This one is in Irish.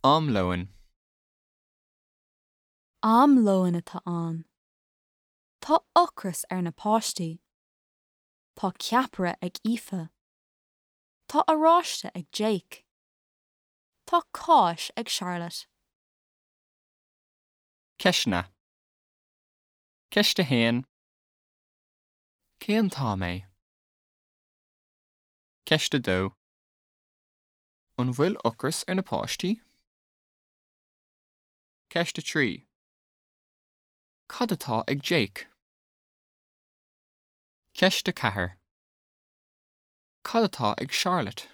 Amlóin. Amlóin atá an. Tá ocras ar na páistí. Tá ceapra ag Aoife. Tá aráiste ag Jake. Tá cáis ag Charlotte. Ceisne. Ceiste héan. Céan tá mé. Ceiste dó. An bhfuil ocras ar na páistí? Ceiste trí. Cad atá ag Jake? Ceiste ceathair. Cad atá ag Charlotte?